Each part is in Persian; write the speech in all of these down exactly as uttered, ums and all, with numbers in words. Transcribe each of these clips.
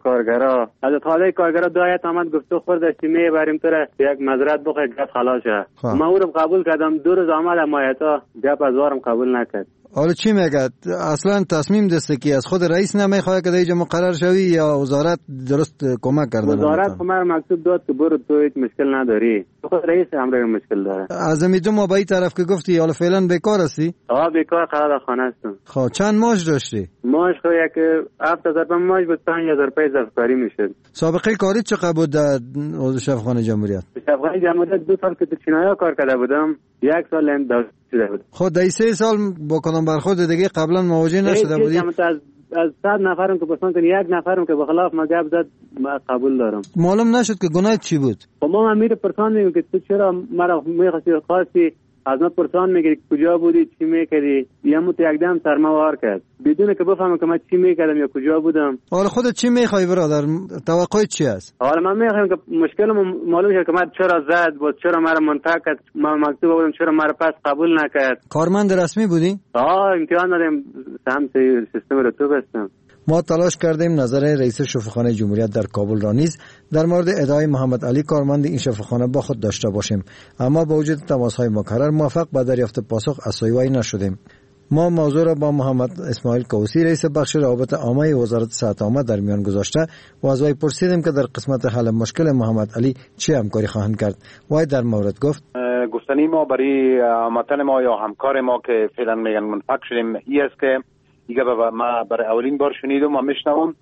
کارگرا از حاله کارگرا دایت آمد گفت تو خود استیمه بریم تو را یک مزرعه بخوای گپ خلاصه. ما او رو قبول کردم، دو روز آمد مایتا گپ از وارم قبول نکرد. حالا چی میگه؟ اصلا تصمیم دسته کی از خود رئیس نمیخواد که دیگه مقرر شوی یا وزارت درست کمک کرده؟ وزارت کمر مکتوب داد که برو تو هیچ مشکل نداری. خود رئیس امر مشکل داره. از امیدو ما به این طرف که گفتی حالا فعلا بیکار هستی؟ آه بیکار قرار خانه هستم. خب چند ماش داشتی؟ ماش خو یک هفت هزار روپیه ماش بود، پنج هزار روپیه افطاری میشد. سابقه کاری چقدر بود در عضو شفاخانه جمهوریت؟ شفاخانه جمهوریت دو سال که تو چینایا کار کرده بودم، یک سال هم داشته بود. خود در سه سال با کدام برخورد دیگه قبلا مواجه نشده بودی؟ از از صد نفرم که پسند کنی یک نفرم که بخلاف ما گپ زد ما قبول دارم. معلوم نشد که گناه چی بود؟ خب ما امیر پرسان میگم که تو چرا مرا میخواستی خاصی از ما پرسان میگی کجا بودی چی میکردی؟ یا مت یکدم سرموار کرد بدون که بفهمم که من چی میکردم یا کجا بودم. حالا خودت چی میخوای برادر؟ توقعت چی است؟ حالا من میخوام که مشکلم معلوم شه که من چرا زد بود، چرا مرا منطق کرد، من مکتوب بودم چرا مرا پس قبول نکرد. کارمند رسمی بودی؟ آه امتحان دادم سهم سیستم رو تو بستم. ما تلاش کردیم نظر رئیس شفاخانه جمهوریت در کابل را نیز در مورد ادعای محمد علی کارمند این شفاخانه با خود داشته باشیم، اما با وجود تماس‌های مکرر موفق به دریافت پاسخ از سوی وی نشدیم. ما موضوع را با محمد اسماعیل کوسی رئیس بخش روابط عامه وزارت صحت عامه در میان گذاشته و از وی پرسیدیم که در قسمت حل مشکل محمد علی چه همکاری خواهند کرد. وی در مورد گفت گفتنی ما برای هموطن ما یا همکار ما که فعلا میگن منفک شدیم ای است که دیگه ما برای اولین بار شنیدم و میشنوم،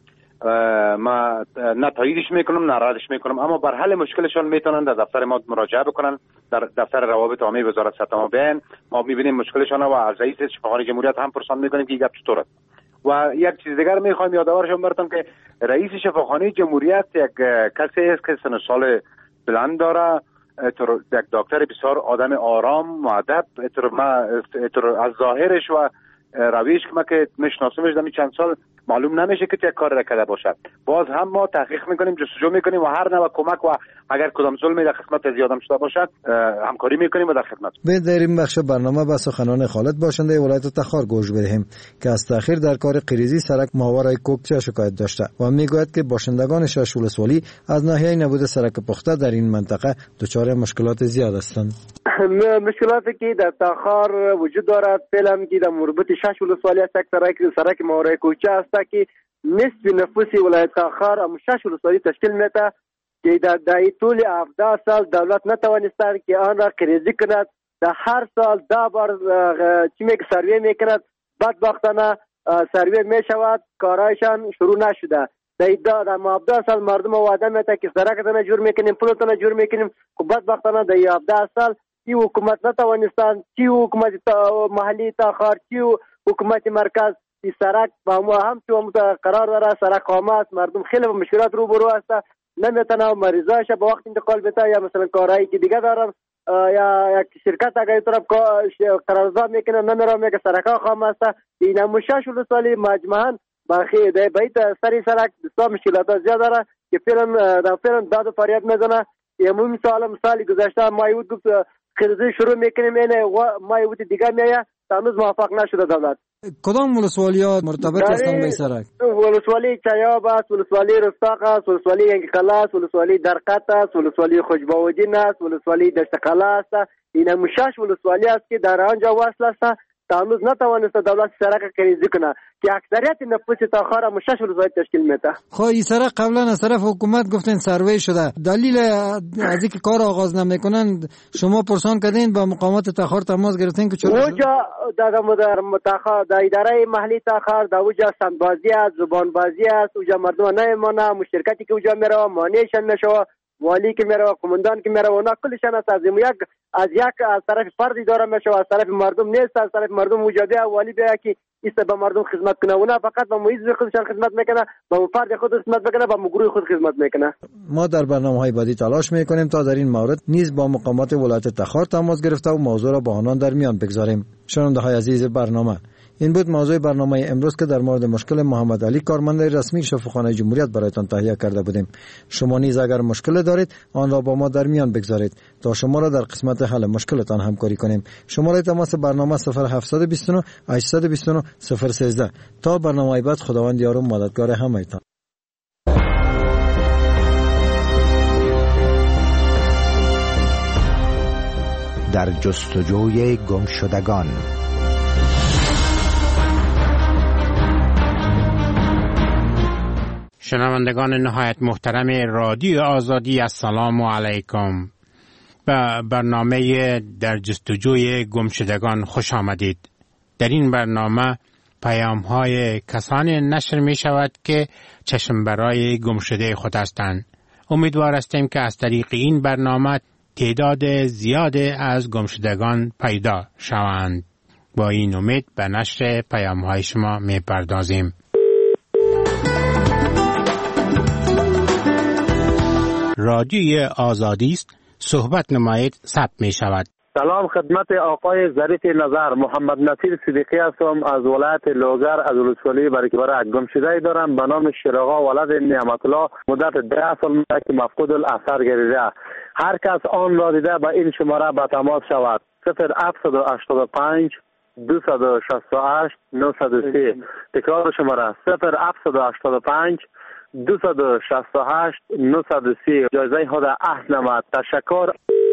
ما نه تاییدش میکنم نه ردش میکنم، اما بر حل مشکلشان میتونن در دفتر ما مراجعه بکنن، در دفتر روابط عامه وزارت صحت عامه بیان. ما میبینیم مشکلشان و از رئیس شفاخانه جمهوریت هم پرسان میکنیم که گپ چطور است. و یک چیز دیگر میخوایم یادآورشون براتون که رئیس شفاخانه جمهوریت یک کسی است که سن و سال بلند داره، یک دکتر بسیار آدم آرام مؤدب، از ظاهرش و رویش که ما که میشناسمش دمی چند سال معلوم نمیشه که چه کار را کرده باشد. باز هم ما تحقیق میکنیم، جستجو میکنیم و هر نوع کمک و اگر کدام ظلمی در خدمت زیادم شده باشد همکاری میکنیم و در خدمت. به در این بخش برنامه با سخنان خالد باشنده ولایت تخار گوش بدهیم که از تأخیر در کار قریزی سرک ماهواره کوکچه شکایت داشته و میگوید که باشندگان شش ولسوالی از ناحیه نبود سرک پخته در این منطقه دچار مشکلات زیاد هستند. مشکلاتی که در تخار وجود دارد فعلا که در مربوط شش ولسوالی است، سرک سرک ماهواره کوکچه است که نصف نفوس ولایت تخار هم شش ولسوالی تشکیل میده که در در طول هفده سال دولت نتوانسته که آن را قریزی کند. در هر سال ده بار چی میگه سروی میکند، بدبختانه سروی میشود کارایشان شروع نشده. در در هفده سال مردم وعده میده که سرکتان جور میکنیم پلتان جور میکنیم، خب بدبختانه در هفده سال کی حکومت نتوانستند، کی حکومت محلی تخار، کی حکومت مرکز این سرک با ما هم تو قرار داره سرک خامه است، مردم خیلی با مشکلات روبرو هستند، نمیتونه مریضاش به وقت انتقال بده یا مثلا کارهایی که دیگه دارن یا یک شرکت اگر طرف قرارداد میکنه نمیره میگه سرک خامه است. این مشاش ولسوالی مجموعاً باقی ده بیت سری سرک بسیار مشکلات زیاد داره که فعلا در فعلا داد و فریاد میزنه. امروز مثلا مثالی گذشته ما یود گفت خریدی شروع میکنیم اینه ما یود دیگه میایه هنوز موفق نشده دولت. کدام ولسوالیات مرتبط هستند به سرک؟ ولسوالی چایاب است، ولسوالی رستاق است، ولسوالی ینگقلا است، ولسوالی درقت است، ولسوالی خوشباودین است، ولسوالی دشتقلا است. این مشاش ولسوالی است که در آنجا وصل است. هنوز نتوانسته دولت سرک قریزی کنه که اکثریت نفوس تخار مشاش ولسوالی تشکیل میده. خب این سرک قبلا از طرف حکومت گفتن سروی شده، دلیل از اینکه کار آغاز نمیکنن شما پرسان کردین با مقامات تخار تماس گرفتین که چرا؟ اونجا در متخا در اداره محلی تخار در اونجا سندبازی است، زبان بازی است، اونجا مردم نمیمونه، مشترکاتی که اونجا میره مانعشان نشوه، والی که میره کماندان که میره اونا کلشان از از یک از یک از طرف فردی داره میشه، از طرف مردم نیست، از طرف مردم وجودی والی بیا که است به مردم خدمت کنه، اونا فقط با محیط خودشان خدمت میکنه، با فرد خود خدمت میکنه، با گروه خود خدمت میکنه. ما در برنامه‌های بعدی تلاش میکنیم تا در این مورد نیز با مقامات ولایت تخار تماس گرفته و موضوع را با آنان در میان بگذاریم. شنونده‌های عزیز برنامه، این بود موضوع برنامه امروز که در مورد مشکل محمد علی کارمند رسمی شفاخانه جمهوریت برایتان تهیه کرده بودیم. شما نیز اگر مشکل دارید آن را با ما در میان بگذارید تا شما را در قسمت حل مشکلتان همکاری کنیم. شماره تماس برنامه صفر هفت دو نه هشت دو نه صفر یک سه. تا برنامه بعد خداوند یار و مددگار همه‌تان. در جستجوی گمشدگان. شنوندگان نهایت محترم رادیو آزادی، السلام علیکم. به برنامه در جستجوی گمشدگان خوش آمدید. در این برنامه پیام های کسانی نشر می شود که چشم برای گمشده خود هستند. امیدوار هستیم که از طریق این برنامه تعداد زیاد از گمشدگان پیدا شوند. با این امید به نشر پیام های شما می پردازیم. رادیوی آزادی است، صحبت نمایید، ثبت می شود. سلام خدمت آقای ظریف نظر، محمد نصیر صدیقی هستم از ولایت لوگر از ولسوالی برکبر. گمشده دارم به نام شیراغا ولد نعمت الله، مدت ده سال که مفقود الاثر گردیده. هر کس آن را دیده به این شماره به تماس شود. صفر هفت هشت پنج دو شش هشت نه صفر سه. تکرار شماره صفر هفت هشت پنج دو شش هشت نه صفر سه. جایزه خود عهد نمد. تشکر.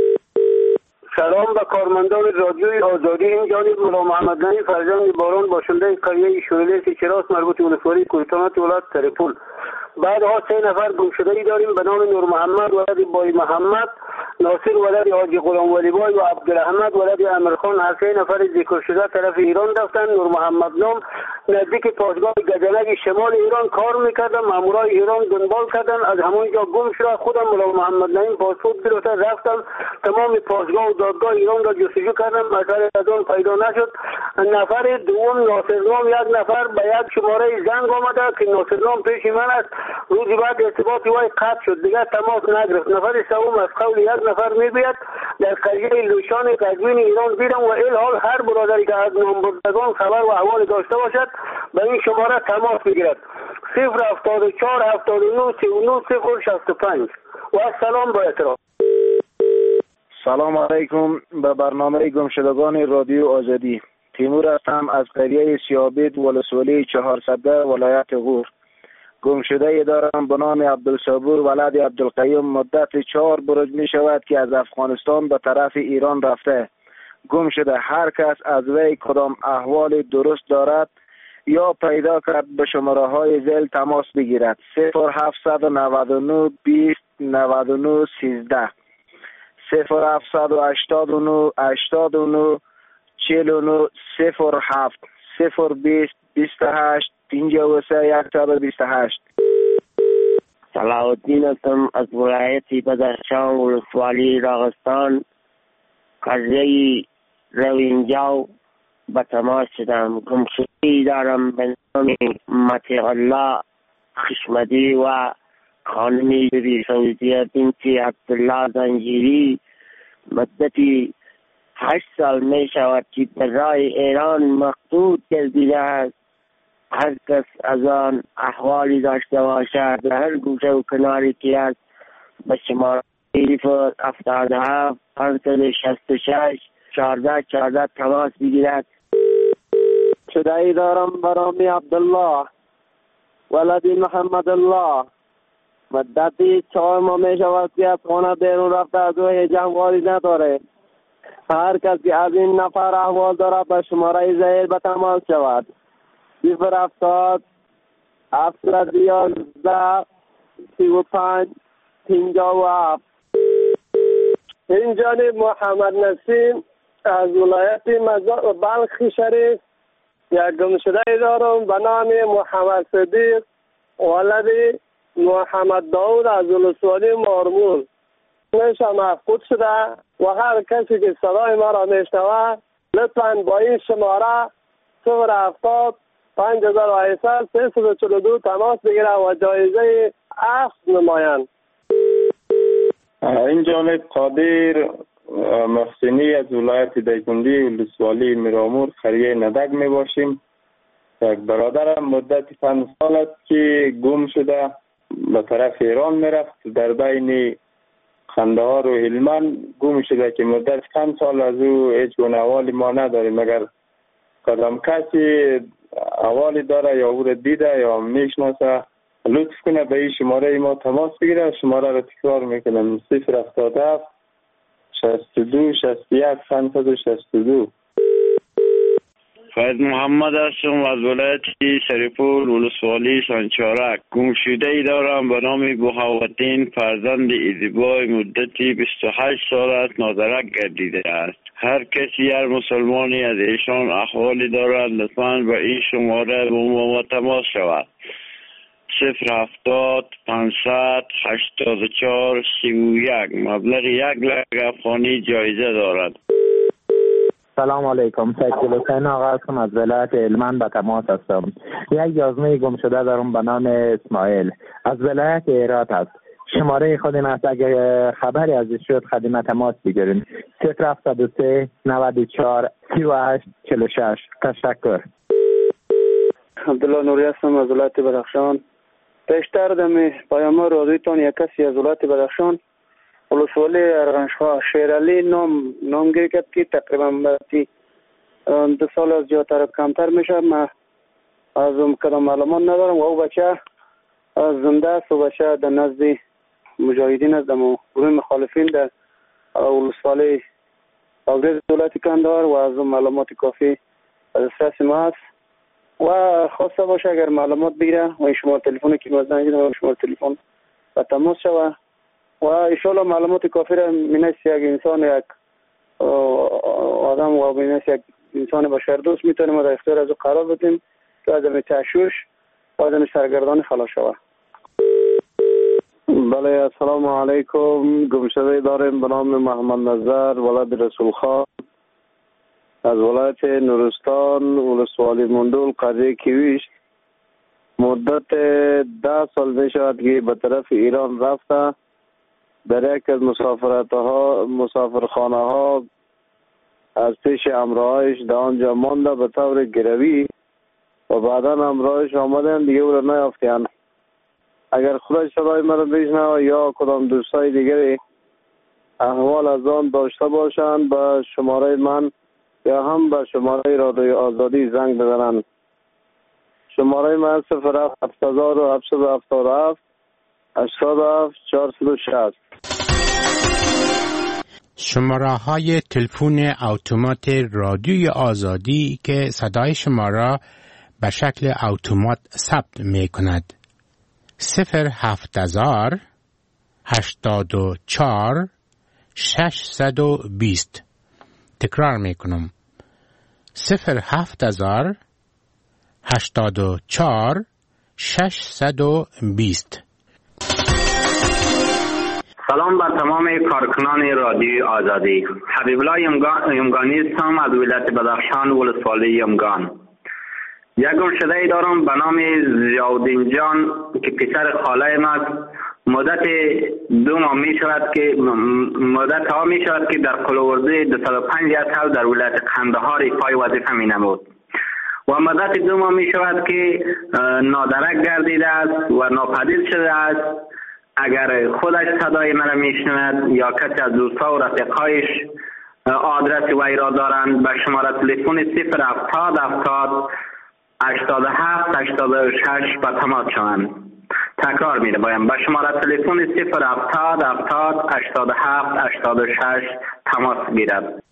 سلام به کارمندان رادیوی آزادی. این جانب مولا محمد نعیم فرزند باران باشنده قریه شورلی سیچراس مربوط به ولسوالی کوهستانات ولایت تریپول. بعدها سه نفر گمشدگی داریم به نام نور محمد ولد بای محمد، ناصر ولد حاجی غلام ولی بای و عبدالاحمد ولد امیرخان. هر سه نفر ذکر شده طرف ایران رفتن. نور محمد نام نزدیک پاسگاه گجنگ شمال ایران کار میکردن. مامورای ایران دنبال کردن، از همونجا گم شد. خودم مولا محمد نعیم پاسپورت گرفتم رفتم تمام پاسگاه و دادگاه ایران را جستجو کردم، مسئله از آن پیدا نشد. نفر دوم ناصر نام یک نفر به یک شماره زنگ آمده که ناصر نام پیش من است. روزی بعد ارتباط وای قطع شد، دیگر تماس نگرفت. نفر سوم از قول یک نفر میگوید در قریه لوشان قزوین ایران دیدم و الحال هر برادری که از نامبردگان خبر و احوال داشته باشد به این شماره تماس بگیرد. صفر هفتاد و چهار هفتاد و نه سی و نه صفر شصت و پنج. و السلام با احترام. سلام علیکم به برنامه گمشدگان رادیو آزادی. تیمور هستم از قریه سیابید ولسوالی چهارصده ولایت غور. گمشده دارم به نام عبدالصبور ولد عبدالقیوم. مدت چهار برج می شود که از افغانستان به طرف ایران رفته. گم شده. هر کس از وی کدام احوال درست دارد یا پیدا کرد به شماره های ذیل تماس بگیرد. صفر هفت نه نه بیست نود و نه سیزده، صفر هفت هشتاد و نه هشتاد و نه چهل و نه، صفر هفت صفر بیست بیست و هشت پنجاه و سه صد و بیست و هشت. صلاح الدین هستم از ولایت بدخشان ولسوالی راغستان قریه روینجاو به تماس شدم. گمشدگی دارم به نام مطیع الله خشمدی و خانمی بی سعودیه بنتی عبدالله زنجیری. مدتی هشت سال می شود که در راه ایران مقصود گردیده است. هر کس از آن احوالی داشته باشد به هر گوشه و کناری که است به شماره صفر هفتاد و هفت پانصد شصت و شش چهارده چهارده تماس بگیرد. شدهی دارم برام عبدالله ولد محمد الله. مدتی چهار ماه می شود که از خانه بیرون رفته، از او هیچ احوالی نداره. هر کس که از این نفر احوال دارد به شماره ذیل به تماس شود. صفر هفتاد هفتصد یازده سی و پنج پنجاه و هفت. این جانب محمد نسیم از ولایت بلخ شریف. یک گمشده دارم به نام محمد صدیق ولد محمد داود از ولسوالی مارمول. نشان مفقود شده و هر کسی که صدای ما را میشنود لطفاً با این شماره صفر هفتاد پنج هزار و هشتصد سیصد و چهل و دو تماس بگیرند و جایزه اخذ نمایند. این جانب قادر محسنی از ولایت دایکنډي ولسوالی میرامور قریه ندک می باشیم. یک برادرم مدت پنج سال است که گم شده، به طرف ایران می رفت. در بین قندهار و هلمند گم شده که مدت پنج سال از او هیچ گونه احوالی ما نداریم. مگر کدام کسی احوالی داره یا او را دیده یا میشناسه لطف کنه به این شماره ما تماس بگیره. شماره را تکرار میکنم صفر هفتاد هفت شصت و دو شصت و یک پانصد و شصت و دو. فاید محمد هستم از ولایت شریفپور ولسوالی سانچارک. گمشده ای دارم به نام بهاوالدین فرزند ایزیبای، مدتی بیست و هشت سال است نادرک گردیده است. هر کسی هر مسلمانی از ایشان احوالی دارد لطفاً به این شماره با ما تماس شود. صفر هفتاد پانصد هشتاد و چهار سی و یک. مبلغ یک لک افغانی جایزه دارد. سلام علیکم. سید حسین آقا هستم از ولایت هلمند به تماس هستم. یک گزمه گم شده دارم به نام اسماعیل از ولایت هرات است. شماره خود این است، اگر خبری از شد خدمت تماس بگیرین. صفر هفتاد و سه نود و چهار سی و هشت چهل و شش. تشکر. عبدالله نوری هستم از ولایت بدخشان. پیشتر دمی پیام رادیوتان یک کسی از ولایت بدخشان ولسوالی ارغنش‌ها شیرالی نام نامگیری کرد که تقریبا باتی دو سال از جاتر کمتر میشه. من از اون کدام معلومات ندارم و او بچه زنده است و بچه در نزد مجاهدین است، در گروه مخالفین در ولسوالی آگرز دولت کندهار و از اون معلومات کافی از دسترس ما است و خواسته باشه اگر معلومات بگیره و این شماره تلفنی که ما زنگ زدم شماره تلفن و تماس شود و انشالله معلومات کافی را مینست یک انسان یک آدم و مینست یک انسان بشر دوست میتونیم و در اختیار از او قرار بدیم که از این تشویش و از این سرگردان خلاص شود. بله السلام علیکم. گمشده داریم به نام محمد نظر ولد رسول خان از ولایت نورستان ولسوالی مندول قریه کیویش. مدت ده سال می شود که به طرف ایران رفته. در یک از مسافرت ها مسافرخانه ها از پیش امراهایش در آنجا مانده به طور گروی و بعدا امراهایش آمدن دیگه او را نیافتیان. اگر خودش صدای مرا بشنوه یا کدام دوستای دیگری احوال از آن داشته باشند به شماره من یا هم به شماره رادیو آزادی زنگ بزنند. شماره من صفر هفت هفتاد و هفتصد و هفتاد و هفت هشتاد و هفت چهارصد و شصت. شماره های تلفن اتومات رادیوی آزادی که صدای شما را به شکل اتومات ثبت می کند. صفر هفت هزار هشتاد و چهار ششصد و بیست. تکرار می کنم. صفر هفت هزار هشتاد و چهار ششصد و بیست. سلام بر تمام کارکنان رادیوی آزادی. حبیب الله یمگانی هستم از ولایت بدخشان ولسوالی یمگان. یک گمشده ای دارم به نام ضیاءالدین جان که پسر خاله ما مدت دو ماه می شود که مدت ها می شود که در قلوورزه دویست و پنجاه سال در ولایت قندهار ایفای وظیفه می نمود و مدت دو ماه می شود که نادرک گردیده است و ناپدید شده است. اگر خودش صدای من میشنود یا کسی از دوستا و رفیقایش آدرس وی را دارند به شماره تلفن صفر هفتاد هفتاد هشتاد و هفت هشتاد و شش به تماس شوند. تکرار میده بایم به شماره تلفن صفر هفتاد هفتاد هشتاد و هفت هشتاد و شش تماس گیرد.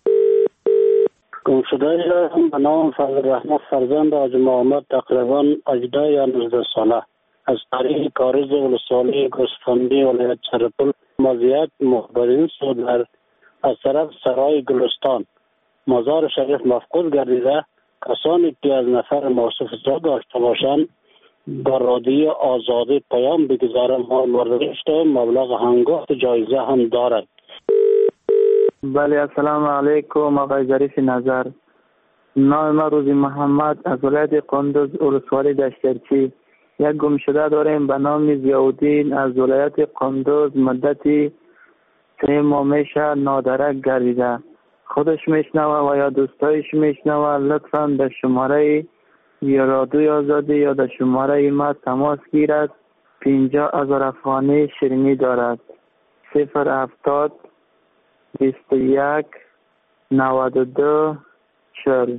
گمشده به نام فضل رحمت فرزند حاجی محمد تقریبا هجده یا نوزده ساله از طریق کارز ولسوالی گوسفندی ولایت شریفپور مزیت مخبرین صدر از طرف سرای گلستان مزار شریف مفقود گردیده. کسانی که از نفر موصوف را داشته باشند با رادیو آزادی پیام بگذارم ها مورد مبلغ هنگفت جایزه هم دارد. بله السلام علیکم آقای ظریف نظر. نام ما روزی محمد از ولایت قندوز ولسوالی دشترچی. یک گمشده داریم به نام ضیاءالدین از ولایت قندوز مدتی سه ماه میشه نادرک گردیده. خودش میشنوه و یا دوستایش میشنوه لطفاً به شماره یا رادیوی آزادی یا در شماره ما تماس گیرد. پنجاه هزار افغانی شیرینی دارد. صفر هفتاد بیست و یک نود و دو چهل.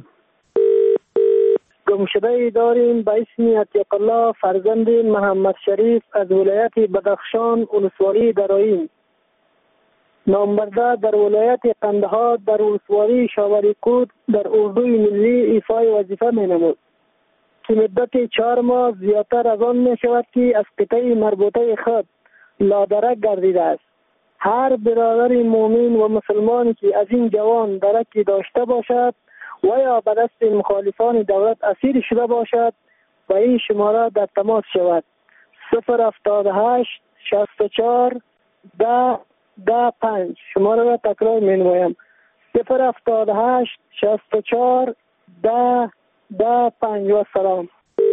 گمشده ای داریم به اسم عتیق الله فرزند محمد شریف از ولایت بدخشان ولسوالی دراییم. نامبرده در ولایت قندهار در ولسوالی شاوریکوت در اردوی ملی ایفای وظیفه می نمود که مدت چهار ماه زیادتر از آن می شود که از قطعه مربوطه خود لادرک گردیده است. هر برادر مومن و مسلمانی که از این جوان درکی داشته باشد و یا به دست مخالفان دولت اسیر شده باشد و این شماره در تماس شود. صفر هفتاد و هشت شصت و چهار ده ده پنج. شماره را تکرار می نمایم. صفر هفتاد و هشت شصت و چهار ده ده پنج. و سلام.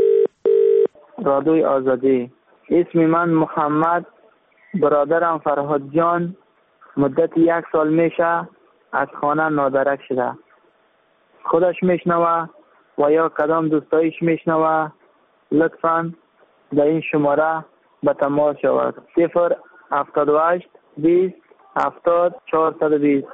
رادوی آزادی. اسم من محمد، برادرم فرهاد جان مدت یک سال میشه از خانه نادرک شده. خودش میشنوه و یا کدام دوستایش میشنوه لطفاً در این شماره به تماس شود. صفر هفتاد و هشت بیست هفتاد چهارصد و بیست.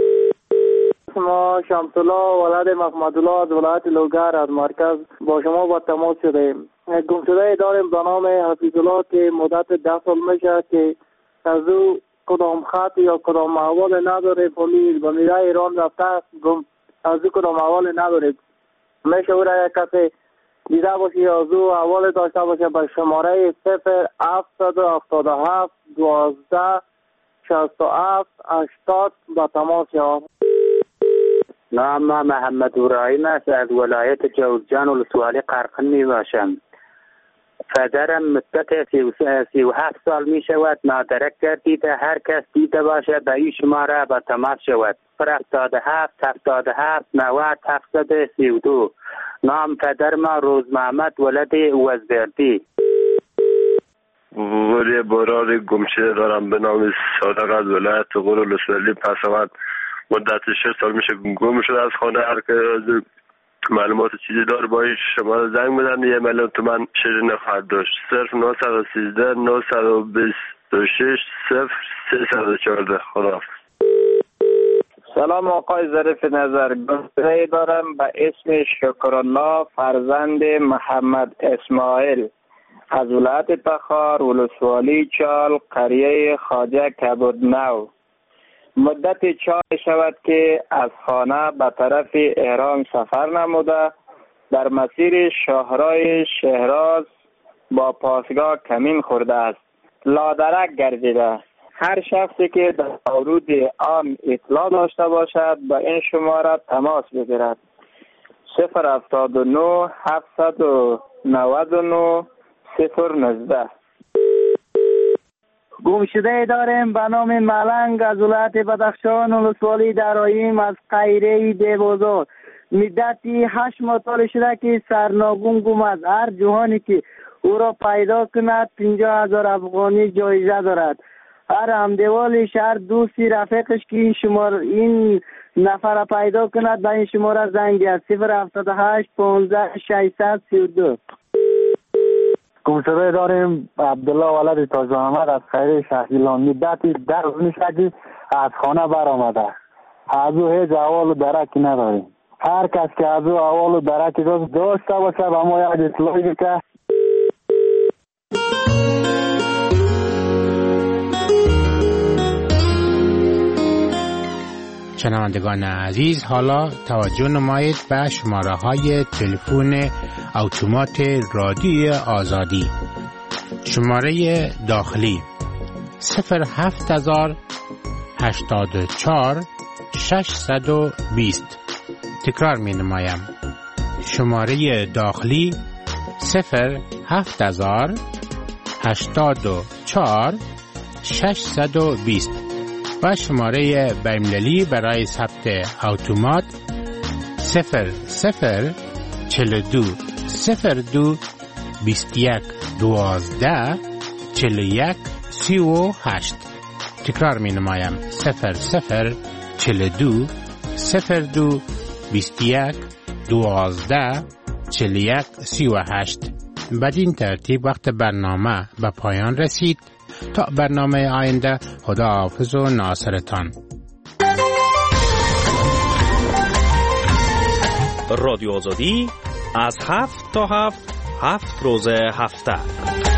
ما شمس‌الله ولد محمدالله از ولایت لوگر از مرکز با شما با تماس شدیم. گمشده داریم به نام حفیظالله که مدت ده سال میشه که از او کدام خط یا کدام احوال نداره. پلیس به میره ایران رفته گم از او کدام احوال نداره. میشه او را یک کسی دیده باشه یا از او احوال داشته باشه به شماره صفر هفتصد و هفتاد و هفت دوازده شصت و هفت هشتاد با تماس شود. نام محمد ابراهیم است از ولایت جوزجان ولسوالی قرقین می باشم. پدرم مدت سی و هفت سال می شود نادرک گردیده. هر کس دیده باشه به این شماره به تماس شود. هفتاد و هفت هفتاد و هفت نود هفتصد و سی و دو. نام پدر ما روز محمد ولد وزبردی. ولی برای گمشده دارم به نام صادق از ولایت غور ولسوالی پس آمد. مدت شش سال میشه گم شده از خانه. هر که از معلومات چیزی داره با شما زنگ بدن. یه میلیون تومن شیرین نخواهد داشت. صرف نهصد و سیزده نهصد و بیست و شش صفر سیصد و چهارده. خداحافظ. سلام آقای ظریف نظر. گمشده دارم به اسم شکرالله فرزند محمد اسماعیل از ولایت تخار ولسوالی چال قریه خواجه کبودنو. مدت چهار شود که از خانه به طرف احرام سفر نموده در مسیر شاهراه شهراز با پاسگاه کمین خورده است. لادرک گردیده. هر شخصی که در مورد آن اطلاع داشته باشد با این شماره تماس بگیرد. صفر هفتاد و نه هفتصد و نود و نه صفر نوزده. گمشده داریم به نام ملنگ از ولایت بدخشان ولسوالی درایم از قیره دیوزار. مدتی هشت ماه سال شده که سرناگون گم است. هر جهانی که او را پیدا کند پنجاه هزار افغانی جایزه دارد. هر همدیوال شهر دوستی رفیقش که این شمار این نفر پیدا کند به این شماره زنگ است. صفر هفتاد و هشت پانزده ششصد سی و دو. گمشده داریم عبدالله ولد تاج محمد از خیره شهریلان. مدتی در روز میشه از خانه بر آمده. از او هیچ احوال و درکی نداریم. هر کس که از او احوال و درکی داشته باشه به ما یک اطلاعی بده. شنوندگان عزیز، حالا توجه نمایید به شماره های تلفن اتومات رادیوی آزادی. شماره داخلی صفر هفت هزار هشتاد و چهار ششصد و بیست. تکرار می نمایم. شماره داخلی صفر هفت هزار هشتاد و چهار ششصد و بیست و شماره بین‌المللی برای ثبت اتومات صفر صفر چهل و دو صفر دو بیست و یک دوازده چهل و یک سی و هشت. تکرار می نمایم. صفر صفر چهل و دو صفر دو بیست و یک دوازده چهل و یک سی و هشت. بدین ترتیب وقت برنامه به پایان رسید. تا برنامه آینده، خدا حافظ و ناصرتان. رادیو آزادی از هفت تا هفت هفت روز هفته